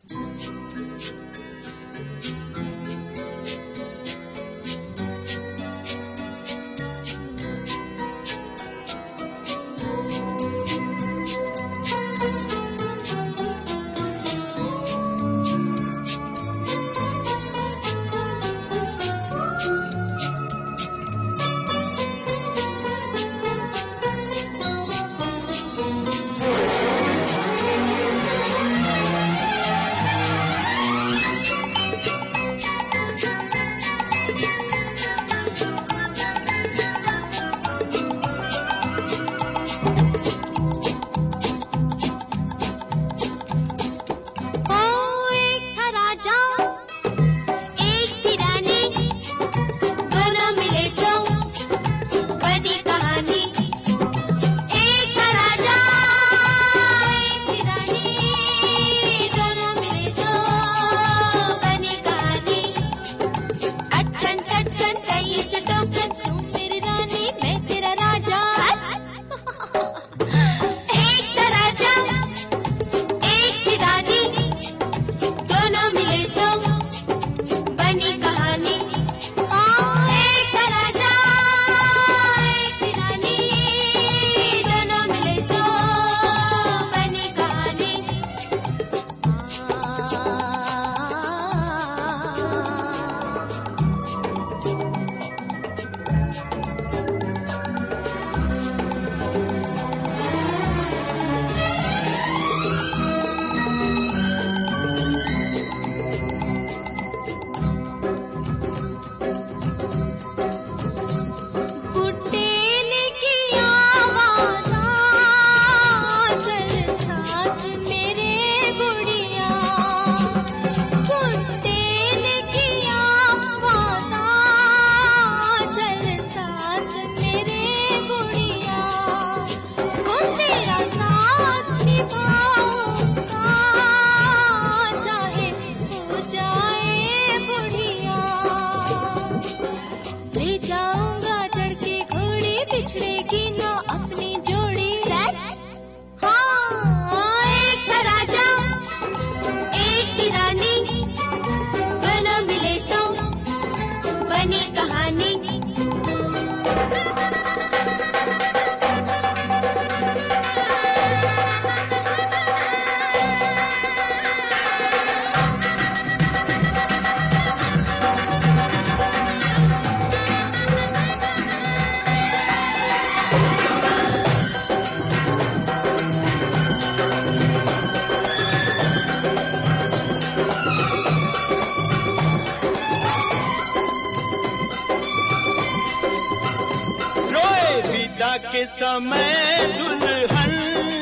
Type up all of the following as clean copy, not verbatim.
के समय दुल्हन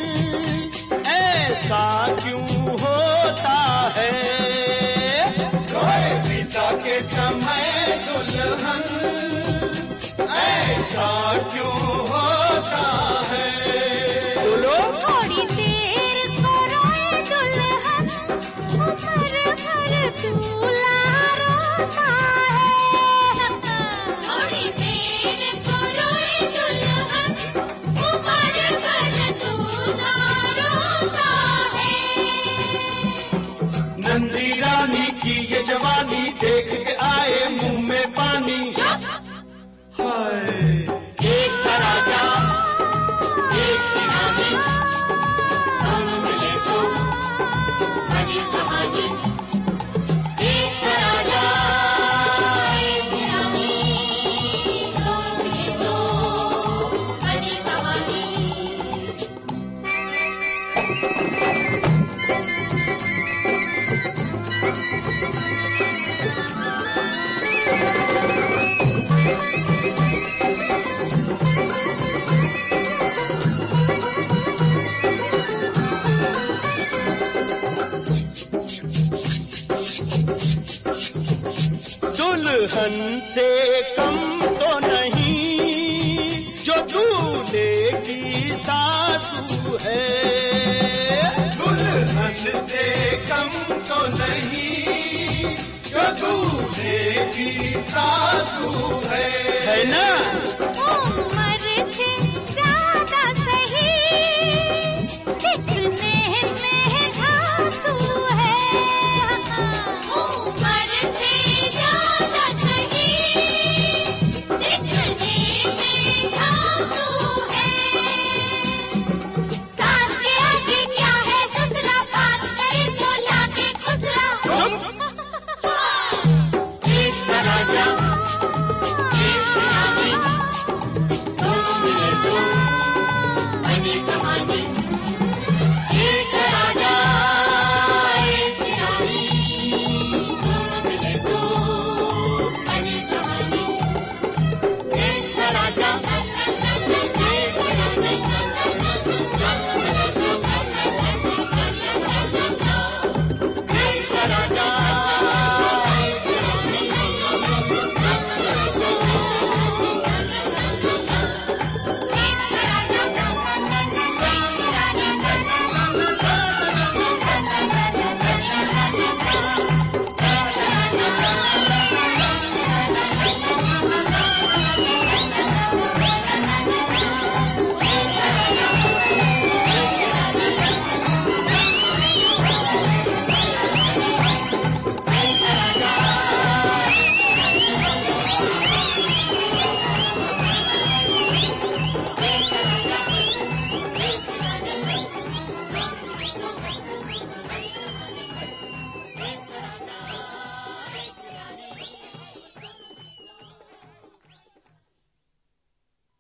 ऐसा क्यों होता है? पिता के समय दुल्हन ऐसा क्यों होता है? बोलो। थोड़ी देर को रोए दुल्हन, भर भर दूल्हा रोता है। थोड़ी देर को रोए दुल्हन, भर भर दूल्हा रोता है। नंदी रानी की ये जवानी देख के आए मुंह में पानी। हाय एक राजा एक रानी, दोनों मिले तो बड़ी कहानी। एक राजा एक रानी, दोनों मिले तो बड़ी कहानी। दुल्हन से कम तो नहीं जो दूल्हे की सासू है। दुल्हन से कम तो नहीं जो दूल्हे की सासू है ना?